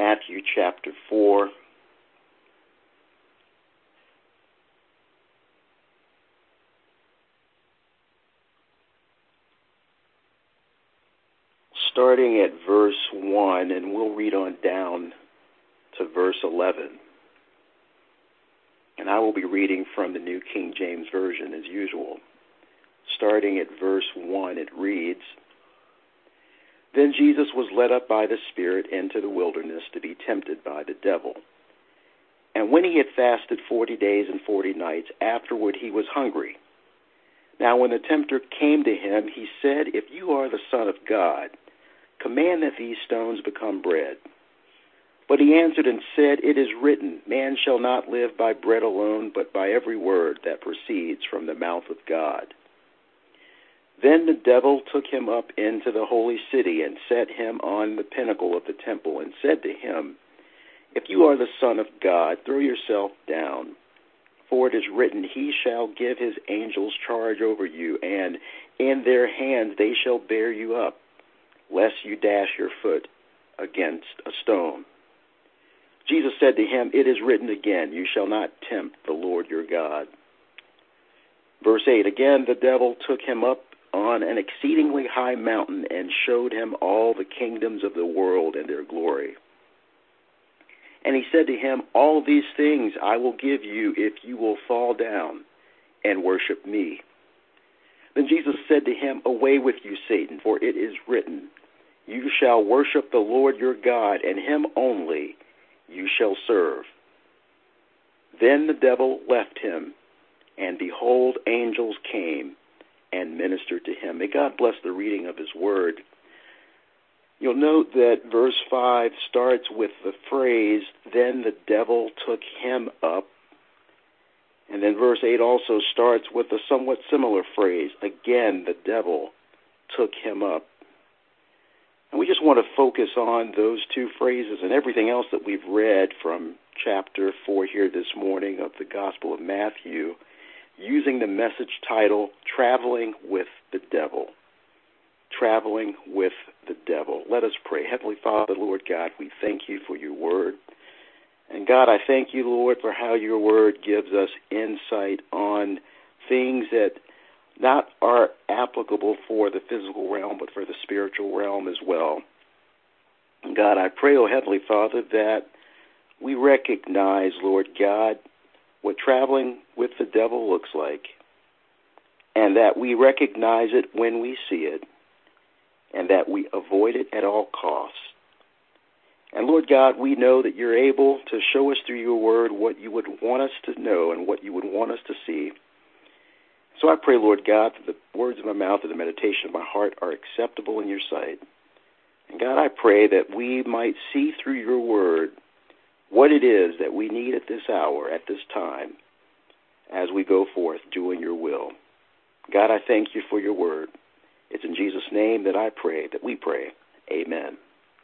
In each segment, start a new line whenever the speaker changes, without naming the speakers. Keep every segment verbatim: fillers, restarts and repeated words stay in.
Matthew chapter four. Starting at verse one, and we'll read on down to verse eleven. And I will be reading from the New King James Version as usual. Starting at verse one, it reads, Then Jesus was led up by the Spirit into the wilderness to be tempted by the devil. And when he had fasted forty days and forty nights, afterward he was hungry. Now when the tempter came to him, he said, If you are the Son of God, command that these stones become bread. But he answered and said, It is written, Man shall not live by bread alone, but by every word that proceeds from the mouth of God. Then the devil took him up into the holy city and set him on the pinnacle of the temple and said to him, If you are the Son of God, throw yourself down. For it is written, He shall give his angels charge over you, and in their hands they shall bear you up, lest you dash your foot against a stone. Jesus said to him, It is written again, You shall not tempt the Lord your God. Verse eight, Again the devil took him up on an exceedingly high mountain and showed him all the kingdoms of the world and their glory. And he said to him, All these things I will give you if you will fall down and worship me. Then Jesus said to him, Away with you, Satan, for it is written, You shall worship the Lord your God, and him only you shall serve. Then the devil left him, and behold, angels came and ministered to him. May God bless the reading of his word. You'll note that verse five starts with the phrase, Then the devil took him up. And then verse eight also starts with a somewhat similar phrase, Again the devil took him up. And we just want to focus on those two phrases and everything else that we've read from chapter four here this morning of the Gospel of Matthew, using the message title, Traveling with the Devil. Traveling with the Devil. Let us pray. Heavenly Father, Lord God, we thank you for your word. And God, I thank you, Lord, for how your word gives us insight on things that not are applicable for the physical realm, but for the spiritual realm as well. And God, I pray, oh Heavenly Father, that we recognize, Lord God, what traveling with the devil looks like, and that we recognize it when we see it, and that we avoid it at all costs. And Lord God, we know that you're able to show us through your word what you would want us to know and what you would want us to see. So I pray, Lord God, that the words of my mouth and the meditation of my heart are acceptable in your sight. And God, I pray that we might see through your word what it is that we need at this hour, at this time, as we go forth doing your will. God, I thank you for your word. It's in Jesus' name that I pray, that we pray. Amen.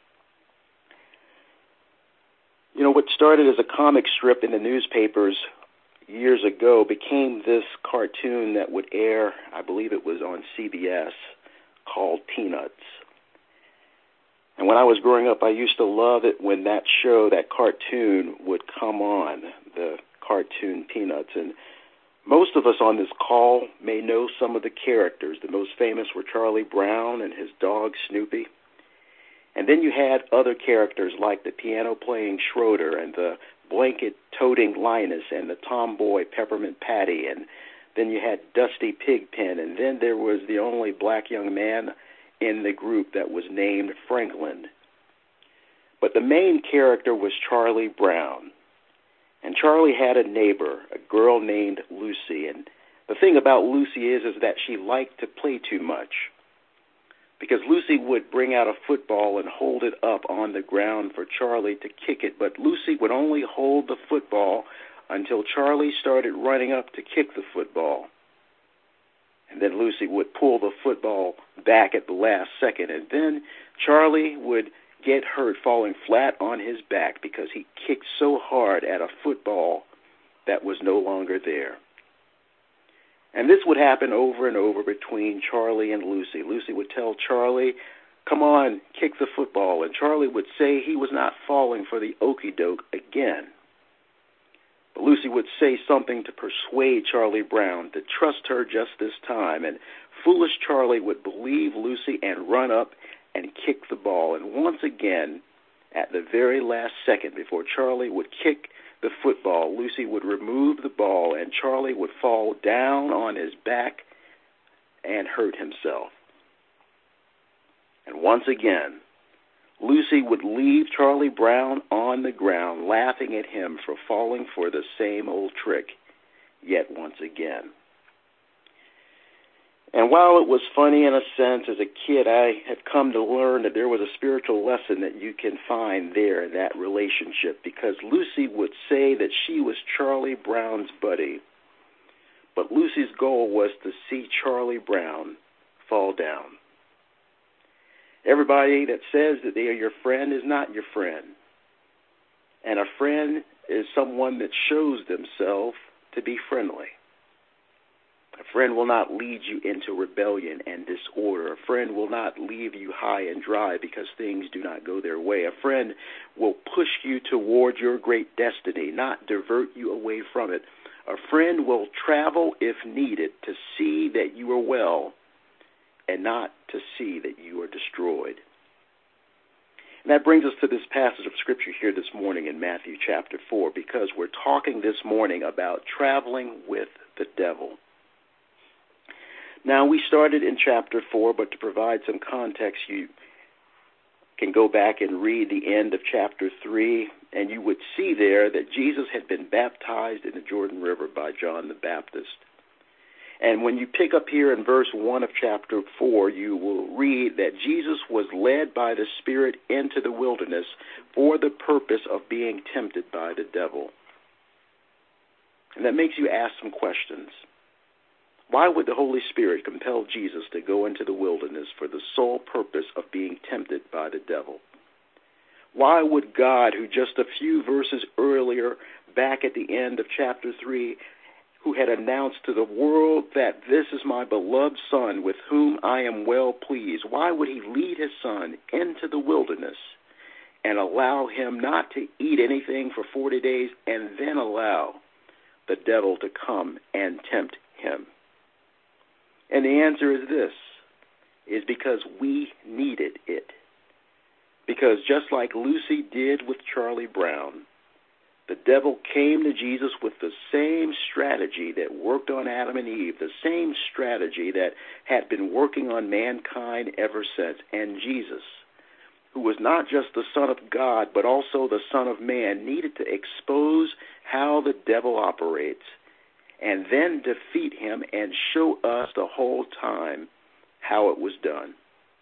You know, what started as a comic strip in the newspapers years ago became this cartoon that would air, I believe it was on C B S, called Peanuts. And when I was growing up, I used to love it when that show, that cartoon, would come on, the cartoon Peanuts. And most of us on this call may know some of the characters. The most famous were Charlie Brown and his dog Snoopy. And then you had other characters like the piano-playing Schroeder and the blanket-toting Linus and the tomboy Peppermint Patty. And then you had Dusty Pigpen. And then there was the only black young man in the group that was named Franklin. But the main character was Charlie Brown. And Charlie had a neighbor, a girl named Lucy. And the thing about Lucy is, is that she liked to play too much, because Lucy would bring out a football and hold it up on the ground for Charlie to kick it. But Lucy would only hold the football until Charlie started running up to kick the football. And then Lucy would pull the football back at the last second. And then Charlie would get hurt falling flat on his back because he kicked so hard at a football that was no longer there. And this would happen over and over between Charlie and Lucy. Lucy would tell Charlie "Come on, kick the football," and Charlie would say he was not falling for the okie doke again. But Lucy would say something to persuade Charlie Brown to trust her just this time, and foolish Charlie would believe Lucy and run up and kick the ball. And once again, at the very last second before Charlie would kick the football, Lucy would remove the ball, and Charlie would fall down on his back and hurt himself. And once again, Lucy would leave Charlie Brown on the ground, laughing at him for falling for the same old trick yet once again. And while it was funny in a sense, as a kid, I have come to learn that there was a spiritual lesson that you can find there in that relationship, because Lucy would say that she was Charlie Brown's buddy, but Lucy's goal was to see Charlie Brown fall down. Everybody that says that they are your friend is not your friend. And a friend is someone that shows themselves to be friendly. A friend will not lead you into rebellion and disorder. A friend will not leave you high and dry because things do not go their way. A friend will push you toward your great destiny, not divert you away from it. A friend will travel if needed to see that you are well, and not to see that you are destroyed. And that brings us to this passage of Scripture here this morning in Matthew chapter four, because we're talking this morning about traveling with the devil. Now, we started in chapter four, but to provide some context, you can go back and read the end of chapter three, and you would see there that Jesus had been baptized in the Jordan River by John the Baptist. And when you pick up here in verse one of chapter four, you will read that Jesus was led by the Spirit into the wilderness for the purpose of being tempted by the devil. And that makes you ask some questions. Why would the Holy Spirit compel Jesus to go into the wilderness for the sole purpose of being tempted by the devil? Why would God, who just a few verses earlier, back at the end of chapter three, who had announced to the world that this is my beloved Son with whom I am well pleased, why would he lead his Son into the wilderness and allow him not to eat anything for forty days and then allow the devil to come and tempt him? And the answer is this, is because we needed it. Because just like Lucy did with Charlie Brown, the devil came to Jesus with the same strategy that worked on Adam and Eve, the same strategy that had been working on mankind ever since. And Jesus, who was not just the Son of God, but also the Son of Man, needed to expose how the devil operates and then defeat him and show us the whole time how it was done.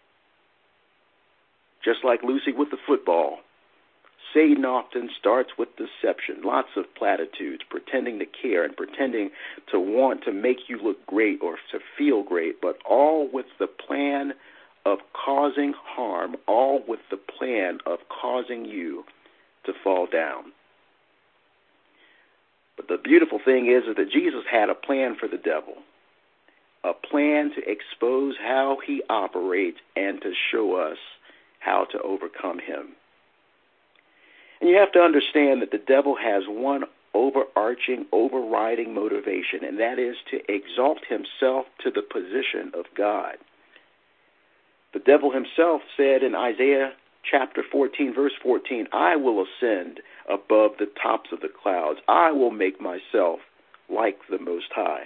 Just like Lucy with the football, Satan often starts with deception, lots of platitudes, pretending to care and pretending to want to make you look great or to feel great, but all with the plan of causing harm, all with the plan of causing you to fall down. But the beautiful thing is, is that Jesus had a plan for the devil, a plan to expose how he operates and to show us how to overcome him. And you have to understand that the devil has one overarching, overriding motivation, and that is to exalt himself to the position of God. The devil himself said in Isaiah chapter fourteen, verse fourteen, I will ascend above the tops of the clouds. I will make myself like the Most High.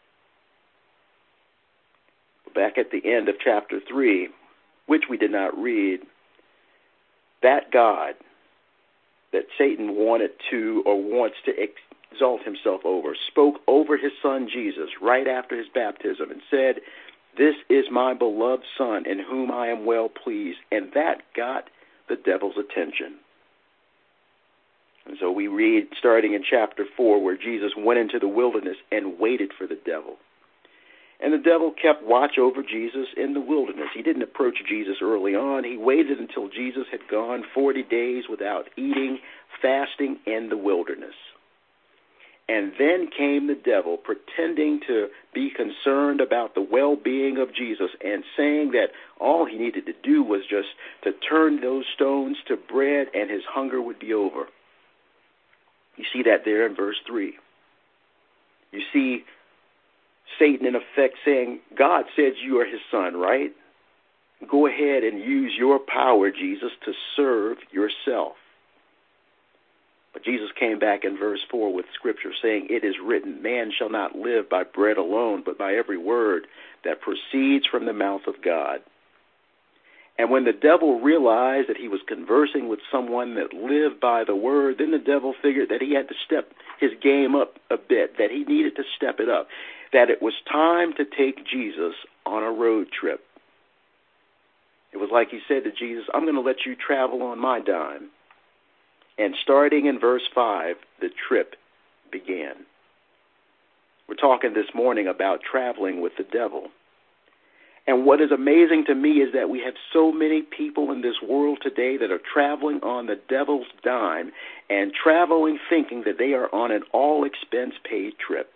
Back at the end of chapter three, which we did not read, that God that Satan wanted to or wants to exalt himself over spoke over his Son Jesus right after his baptism and said, this is my beloved Son in whom I am well pleased. And that got the devil's attention. And so we read starting in chapter four where Jesus went into the wilderness and waited for the devil. And the devil kept watch over Jesus in the wilderness. He didn't approach Jesus early on. He waited until Jesus had gone forty days without eating, fasting in the wilderness. And then came the devil, pretending to be concerned about the well-being of Jesus and saying that all he needed to do was just to turn those stones to bread and his hunger would be over. You see that there in verse three. You see Satan, in effect, saying, God said you are his son, right? Go ahead and use your power, Jesus, to serve yourself. But Jesus came back in verse four with scripture saying, it is written, man shall not live by bread alone, but by every word that proceeds from the mouth of God. And when the devil realized that he was conversing with someone that lived by the word, then the devil figured that he had to step his game up a bit, that he needed to step it up, that it was time to take Jesus on a road trip. It was like he said to Jesus, I'm going to let you travel on my dime. And starting in verse five, the trip began. We're talking this morning about traveling with the devil. And what is amazing to me is that we have so many people in this world today that are traveling on the devil's dime and traveling thinking that they are on an all-expense-paid trip.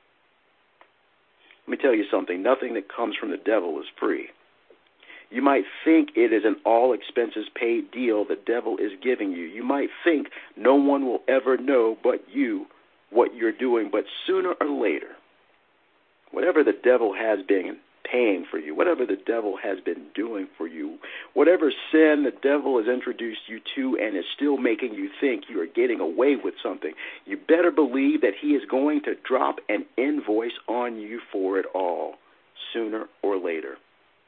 Let me tell you something. Nothing that comes from the devil is free. You might think it is an all-expenses-paid deal the devil is giving you. You might think no one will ever know but you what you're doing. But sooner or later, whatever the devil has been paying for you, whatever the devil has been doing for you, whatever sin the devil has introduced you to and is still making you think you are getting away with something, you better believe that he is going to drop an invoice on you for it all sooner or later.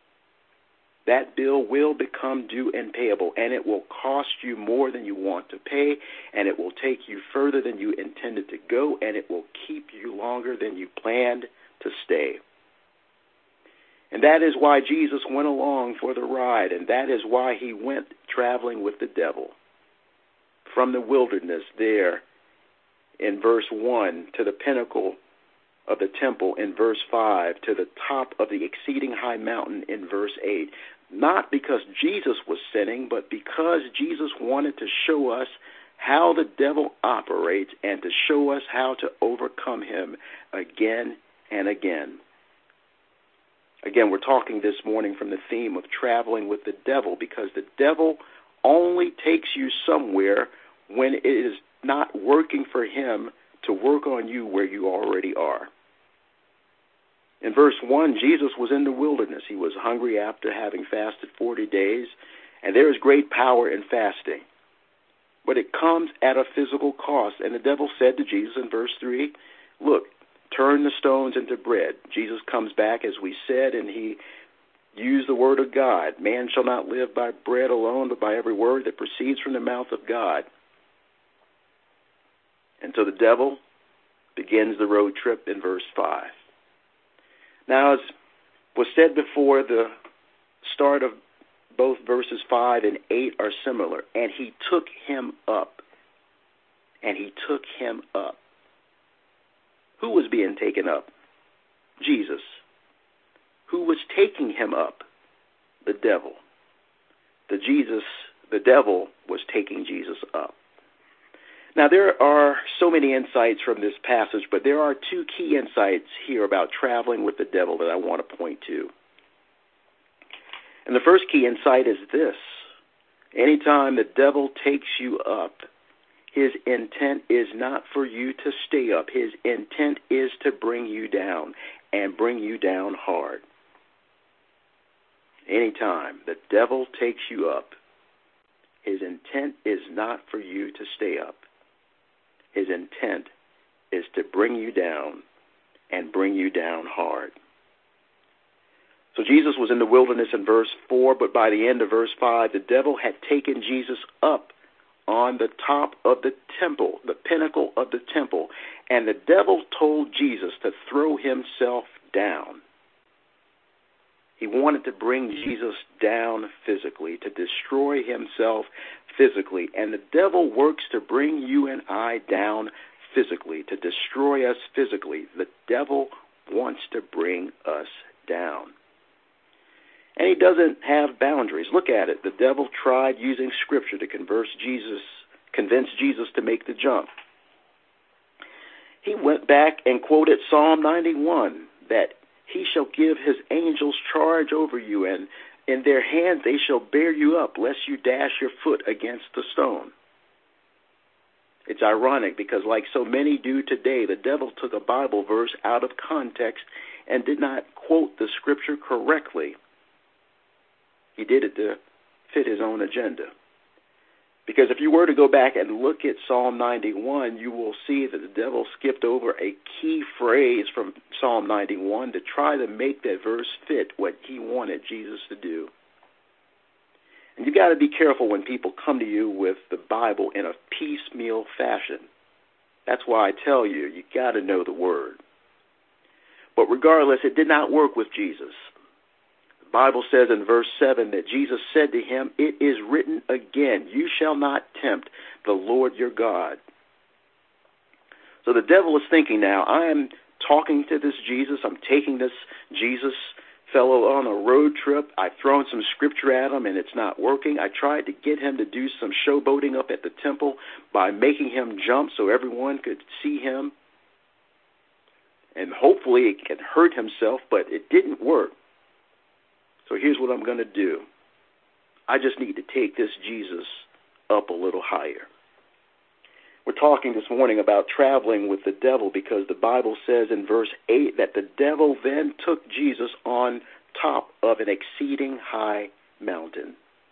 That bill will become due and payable, and it will cost you more than you want to pay, and it will take you further than you intended to go, and it will keep you longer than you planned to stay. And that is why Jesus went along for the ride, and that is why he went traveling with the devil. From the wilderness there in verse one to the pinnacle of the temple in verse five to the top of the exceeding high mountain in verse eight. Not because Jesus was sinning, but because Jesus wanted to show us how the devil operates and to show us how to overcome him again and again. Again, we're talking this morning from the theme of traveling with the devil, because the devil only takes you somewhere when it is not working for him to work on you where you already are. In verse one, Jesus was in the wilderness. He was hungry after having fasted forty days, and there is great power in fasting. But it comes at a physical cost. And the devil said to Jesus in verse three, look, turn the stones into bread. Jesus comes back, as we said, and he used the word of God. Man shall not live by bread alone, but by every word that proceeds from the mouth of God. And so the devil begins the road trip in verse five. Now, as was said before, the start of both verses five and eight are similar. And he took him up. And he took him up. Who was being taken up? Jesus. Who was taking him up? The devil. The Jesus, the devil was taking Jesus up. Now, there are so many insights from this passage, but there are two key insights here about traveling with the devil that I want to point to. And the first key insight is this. Anytime the devil takes you up, his intent is not for you to stay up. His intent is to bring you down, and bring you down hard. Anytime the devil takes you up, his intent is not for you to stay up. His intent is to bring you down, and bring you down hard. So Jesus was in the wilderness in verse four, but by the end of verse five, the devil had taken Jesus up on the top of the temple, the pinnacle of the temple, and the devil told Jesus to throw himself down. He wanted to bring Jesus down physically, to destroy himself physically. And the devil works to bring you and I down physically, to destroy us physically. The devil wants to bring us down. And he doesn't have boundaries. Look at it. The devil tried using Scripture to converse Jesus, convince Jesus to make the jump. he went back and quoted Psalm ninety-one, that he shall give his angels charge over you, and in their hands they shall bear you up, lest you dash your foot against a stone. It's ironic because, like so many do today, the devil took a Bible verse out of context and did not quote the scripture correctly. He did it to fit his own agenda. Because if you were to go back and look at Psalm ninety-one, you will see that the devil skipped over a key phrase from Psalm ninety-one to try to make that verse fit what he wanted Jesus to do. And you've got to be careful when people come to you with the Bible in a piecemeal fashion. That's why I tell you, you got to know the Word. But regardless, it did not work with Jesus. The Bible says in verse seven that Jesus said to him, "It is written again, you shall not tempt the Lord your God." So the devil is thinking now, I am talking to this Jesus, I'm taking this Jesus fellow on a road trip, I've thrown some scripture at him and it's not working. I tried to get him to do some showboating up at the temple by making him jump so everyone could see him. And hopefully it can hurt himself, but it didn't work. So here's what I'm going to do. I just need to take this Jesus up a little higher. We're talking this morning about traveling with the devil because the Bible says in verse eight that the devil then took Jesus on top of an exceeding high mountain.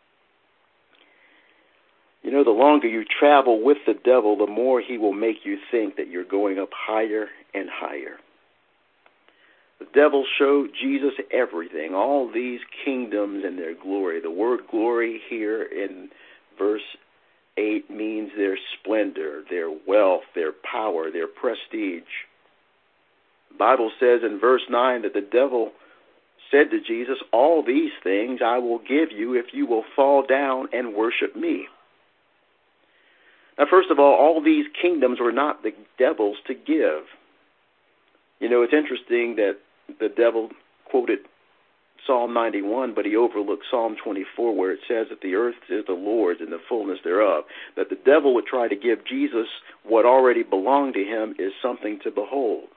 You know, the longer you travel with the devil, the more he will make you think that you're going up higher and higher. The devil showed Jesus everything, all these kingdoms and their glory. The word glory here in verse eight means their splendor, their wealth, their power, their prestige. The Bible says in verse nine that the devil said to Jesus, "All these things I will give you if you will fall down and worship me." Now, first of all, all these kingdoms were not the devil's to give. You know, it's interesting that the devil quoted Psalm ninety-one, but he overlooked Psalm twenty-four, where it says that the earth is the Lord's and the fullness thereof. That the devil would try to give Jesus what already belonged to him is something to behold.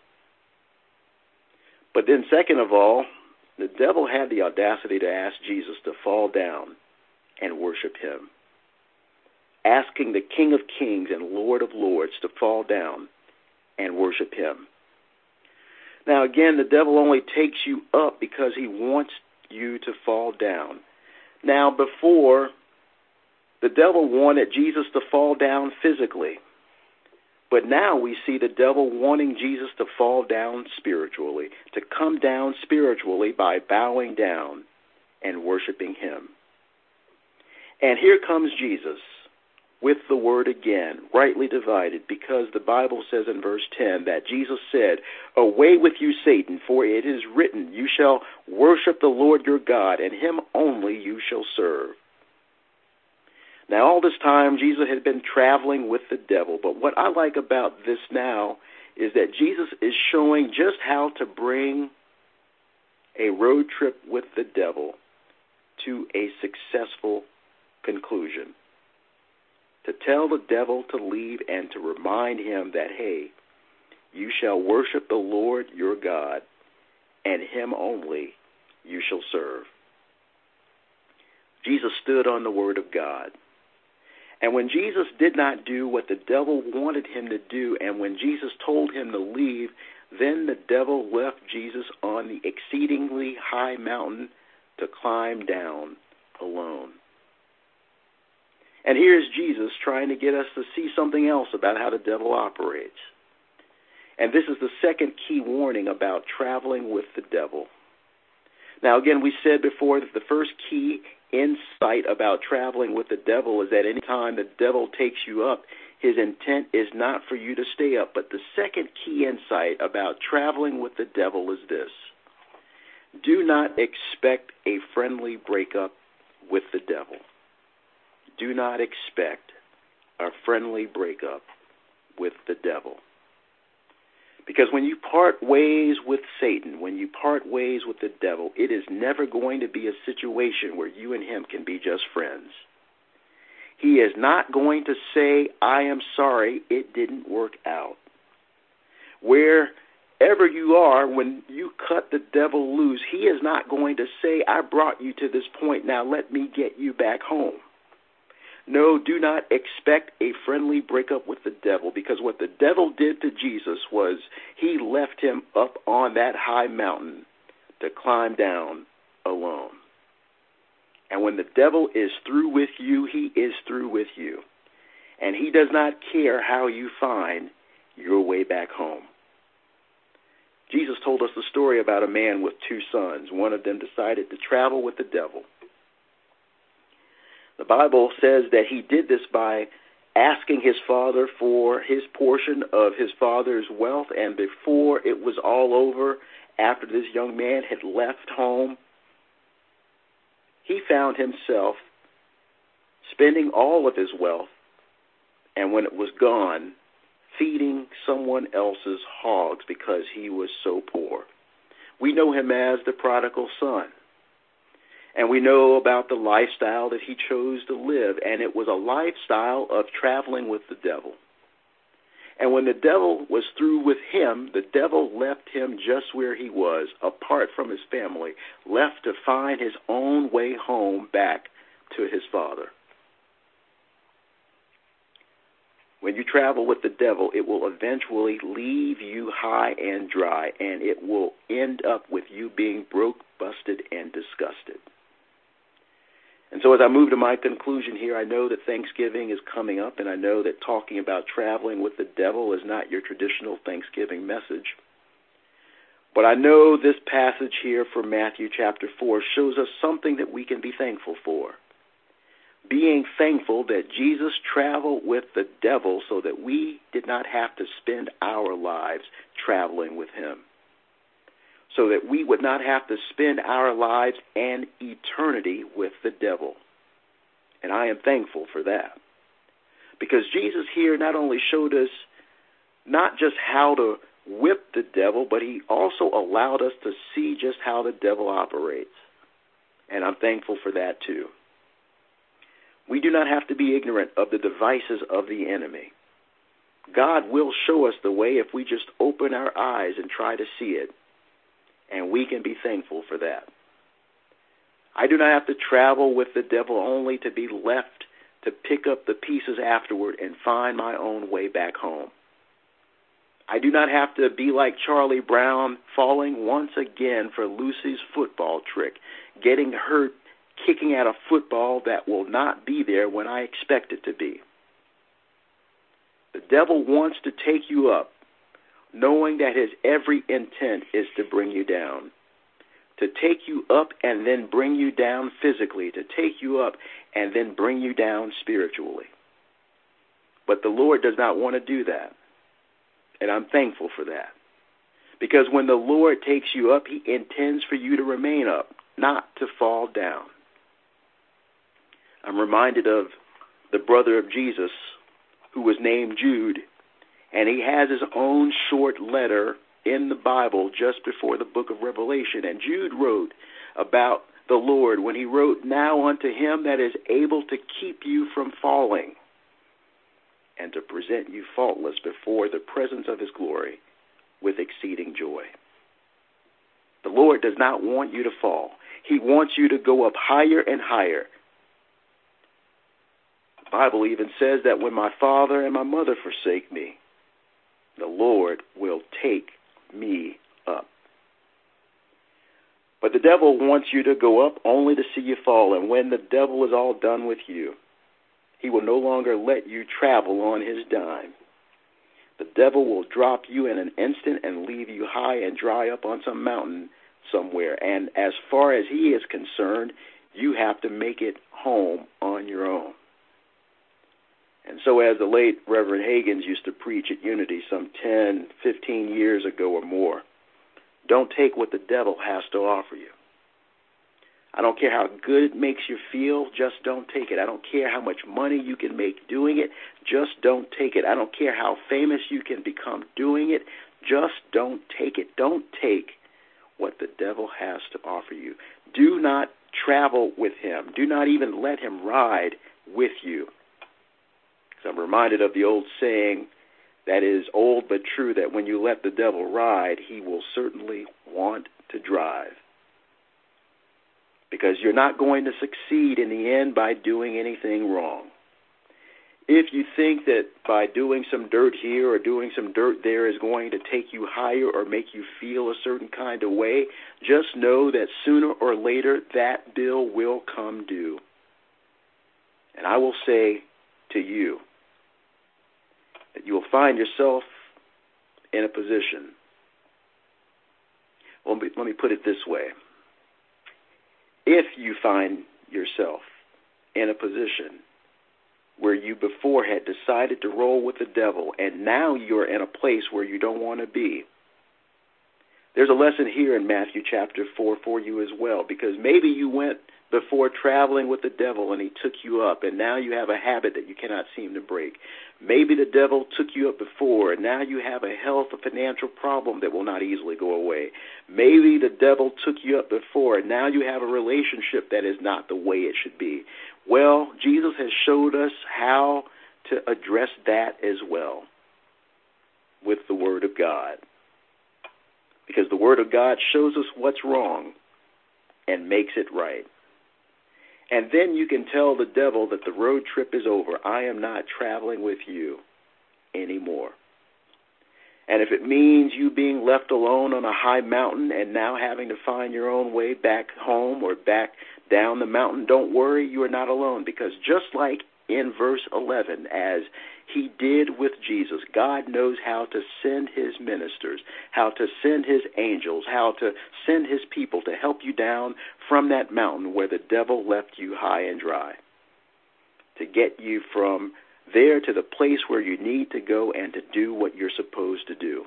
But then second of all, the devil had the audacity to ask Jesus to fall down and worship him. Asking the King of Kings and Lord of Lords to fall down and worship him. Now, again, the devil only takes you up because he wants you to fall down. Now, before, the devil wanted Jesus to fall down physically. But now we see the devil wanting Jesus to fall down spiritually, to come down spiritually by bowing down and worshiping him. And here comes Jesus with the word again, rightly divided, because the Bible says in verse ten that Jesus said, "Away with you, Satan, for it is written, you shall worship the Lord your God, and him only you shall serve." Now, all this time, Jesus had been traveling with the devil, but what I like about this now is that Jesus is showing just how to bring a road trip with the devil to a successful conclusion. To tell the devil to leave and to remind him that, hey, you shall worship the Lord your God, and him only you shall serve. Jesus stood on the word of God. And when Jesus did not do what the devil wanted him to do, and when Jesus told him to leave, then the devil left Jesus on the exceedingly high mountain to climb down alone. And here's Jesus trying to get us to see something else about how the devil operates. And this is the second key warning about traveling with the devil. Now, again, we said before that the first key insight about traveling with the devil is that any time the devil takes you up, his intent is not for you to stay up. But the second key insight about traveling with the devil is this: do not expect a friendly breakup with the devil. Do not expect a friendly breakup with the devil. Because when you part ways with Satan, when you part ways with the devil, it is never going to be a situation where you and him can be just friends. He is not going to say, "I am sorry, it didn't work out." Wherever you are, when you cut the devil loose, he is not going to say, I brought you to this point, now let me get you back home. No, do not expect a friendly breakup with the devil, because what the devil did to Jesus was he left him up on that high mountain to climb down alone. And when the devil is through with you, he is through with you. And he does not care how you find your way back home. Jesus told us the story about a man with two sons. One of them decided to travel with the devil. The Bible says that he did this by asking his father for his portion of his father's wealth, and before it was all over, after this young man had left home, he found himself spending all of his wealth, and when it was gone, feeding someone else's hogs because he was so poor. We know him as the prodigal son. And we know about the lifestyle that he chose to live, and it was a lifestyle of traveling with the devil. And when the devil was through with him, the devil left him just where he was, apart from his family, left to find his own way home back to his father. When you travel with the devil, it will eventually leave you high and dry, and it will end up with you being broke, busted, and disgusted. And so as I move to my conclusion here, I know that Thanksgiving is coming up, and I know that talking about traveling with the devil is not your traditional Thanksgiving message. But I know this passage here from Matthew chapter four shows us something that we can be thankful for. Being thankful that Jesus traveled with the devil so that we did not have to spend our lives traveling with him. So that we would not have to spend our lives and eternity with the devil. And I am thankful for that. Because Jesus here not only showed us not just how to whip the devil, but he also allowed us to see just how the devil operates. And I'm thankful for that too. We do not have to be ignorant of the devices of the enemy. God will show us the way if we just open our eyes and try to see it. And we can be thankful for that. I do not have to travel with the devil only to be left to pick up the pieces afterward and find my own way back home. I do not have to be like Charlie Brown, falling once again for Lucy's football trick, getting hurt kicking at a football that will not be there when I expect it to be. The devil wants to take you up, knowing that his every intent is to bring you down, to take you up and then bring you down physically, to take you up and then bring you down spiritually. But the Lord does not want to do that, and I'm thankful for that. Because when the Lord takes you up, he intends for you to remain up, not to fall down. I'm reminded of the brother of Jesus who was named Jude, and he has his own short letter in the Bible just before the book of Revelation. And Jude wrote about the Lord when he wrote, "Now unto him that is able to keep you from falling and to present you faultless before the presence of his glory with exceeding joy." The Lord does not want you to fall. He wants you to go up higher and higher. The Bible even says that when my father and my mother forsake me, the Lord will take me up. But the devil wants you to go up only to see you fall. And when the devil is all done with you, he will no longer let you travel on his dime. The devil will drop you in an instant and leave you high and dry up on some mountain somewhere. And as far as he is concerned, you have to make it home on your own. And so as the late Reverend Hagins used to preach at Unity some ten, fifteen years ago or more, don't take what the devil has to offer you. I don't care how good it makes you feel, just don't take it. I don't care how much money you can make doing it, just don't take it. I don't care how famous you can become doing it, just don't take it. Don't take what the devil has to offer you. Do not travel with him. Do not even let him ride with you. So I'm reminded of the old saying that is old but true, that when you let the devil ride, he will certainly want to drive. Because you're not going to succeed in the end by doing anything wrong. If you think that by doing some dirt here or doing some dirt there is going to take you higher or make you feel a certain kind of way, just know that sooner or later that bill will come due. And I will say to you that you will find yourself in a position. Well, let me, let me put it this way. If you find yourself in a position where you before had decided to roll with the devil, and now you're in a place where you don't want to be, there's a lesson here in Matthew chapter four for you as well, because maybe you went before traveling with the devil and he took you up, and now you have a habit that you cannot seem to break. Maybe the devil took you up before, and now you have a health or financial problem that will not easily go away. Maybe the devil took you up before, and now you have a relationship that is not the way it should be. Well, Jesus has showed us how to address that as well with the Word of God. Because the Word of God shows us what's wrong and makes it right. And then you can tell the devil that the road trip is over. I am not traveling with you anymore. And if it means you being left alone on a high mountain and now having to find your own way back home or back down the mountain, don't worry, you are not alone. Because just like in verse eleven, as he did with Jesus, God knows how to send his ministers, how to send his angels, how to send his people to help you down from that mountain where the devil left you high and dry, to get you from there to the place where you need to go and to do what you're supposed to do.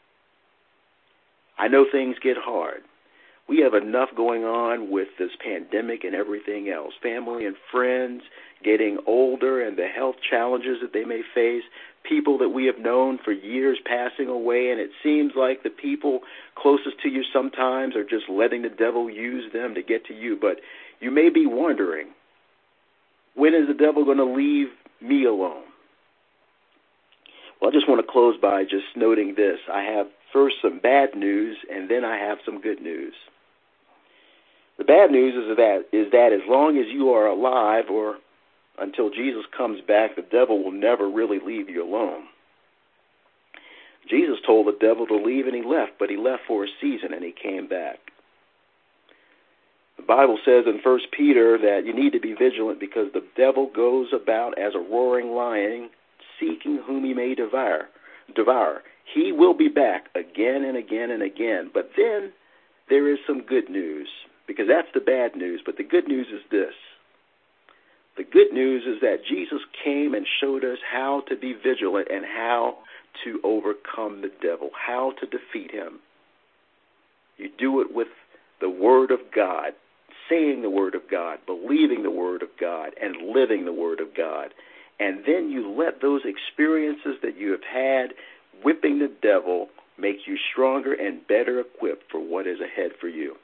I know things get hard. We have enough going on with this pandemic and everything else. Family and friends getting older and the health challenges that they may face. People that we have known for years passing away, and it seems like the people closest to you sometimes are just letting the devil use them to get to you. But you may be wondering, when is the devil going to leave me alone? Well, I just want to close by just noting this. I have first some bad news, and then I have some good news. The bad news is that is that as long as you are alive or until Jesus comes back, the devil will never really leave you alone. Jesus told the devil to leave, and he left, but he left for a season, and he came back. The Bible says in First Peter that you need to be vigilant because the devil goes about as a roaring lion, seeking whom he may devour. devour. He will be back again and again and again. But then there is some good news, because that's the bad news. But the good news is this. The good news is that Jesus came and showed us how to be vigilant and how to overcome the devil, how to defeat him. You do it with the Word of God, saying the Word of God, believing the Word of God, and living the Word of God. And then you let those experiences that you have had whipping the devil make you stronger and better equipped for what is ahead for you.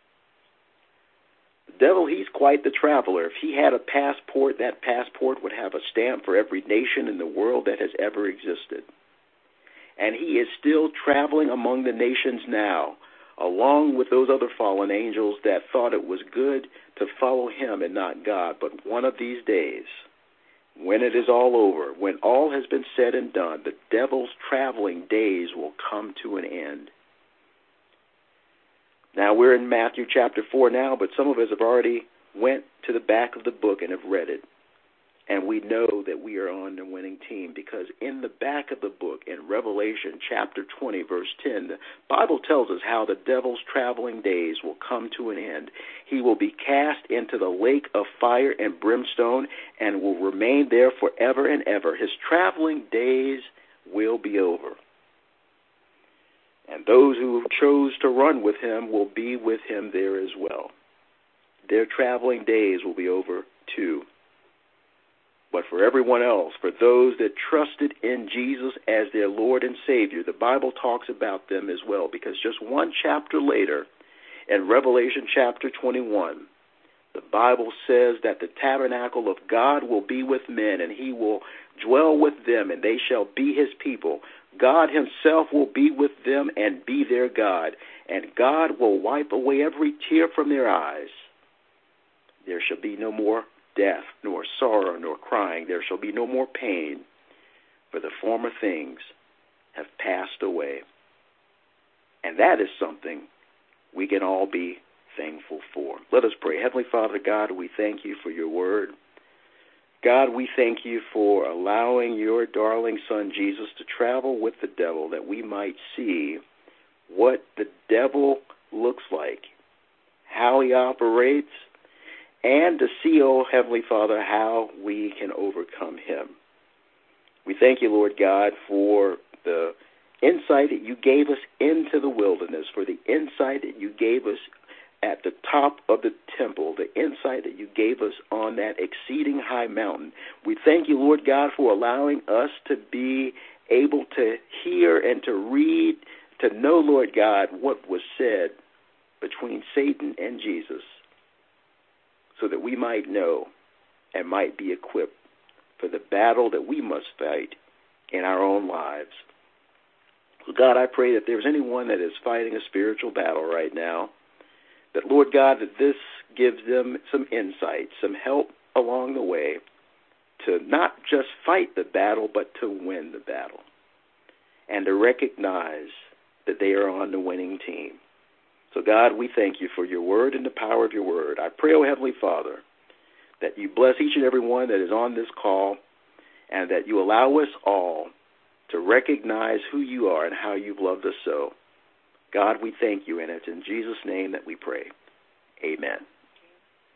The devil, he's quite the traveler. If he had a passport, that passport would have a stamp for every nation in the world that has ever existed. And he is still traveling among the nations now, along with those other fallen angels that thought it was good to follow him and not God. But one of these days, when it is all over, when all has been said and done, the devil's traveling days will come to an end. Now, we're in Matthew chapter four now, but some of us have already went to the back of the book and have read it. And we know that we are on the winning team, because in the back of the book, in Revelation chapter twenty, verse ten, the Bible tells us how the devil's traveling days will come to an end. He will be cast into the lake of fire and brimstone and will remain there forever and ever. His traveling days will be over. And those who chose to run with him will be with him there as well. Their traveling days will be over too. But for everyone else, for those that trusted in Jesus as their Lord and Savior, the Bible talks about them as well, because just one chapter later, in Revelation chapter twenty-one, the Bible says that the tabernacle of God will be with men, and he will dwell with them, and they shall be his people. God himself will be with them and be their God, and God will wipe away every tear from their eyes. There shall be no more death, nor sorrow, nor crying. There shall be no more pain, for the former things have passed away. And that is something we can all be thankful for. Let us pray. Heavenly Father, God, we thank you for your word. God, we thank you for allowing your darling son Jesus to travel with the devil, that we might see what the devil looks like, how he operates, and to see, oh Heavenly Father, how we can overcome him. We thank you, Lord God, for the insight that you gave us into the wilderness, for the insight that you gave us at the top of the temple, the insight that you gave us on that exceeding high mountain. We thank you, Lord God, for allowing us to be able to hear and to read, to know, Lord God, what was said between Satan and Jesus, so that we might know and might be equipped for the battle that we must fight in our own lives. God, I pray that there's anyone that is fighting a spiritual battle right now, that, Lord God, that this gives them some insight, some help along the way to not just fight the battle, but to win the battle, and to recognize that they are on the winning team. So, God, we thank you for your word and the power of your word. I pray, oh Heavenly Father, that you bless each and every one that is on this call, and that you allow us all to recognize who you are and how you've loved us so. God, we thank you, and it's in Jesus' name that we pray. Amen.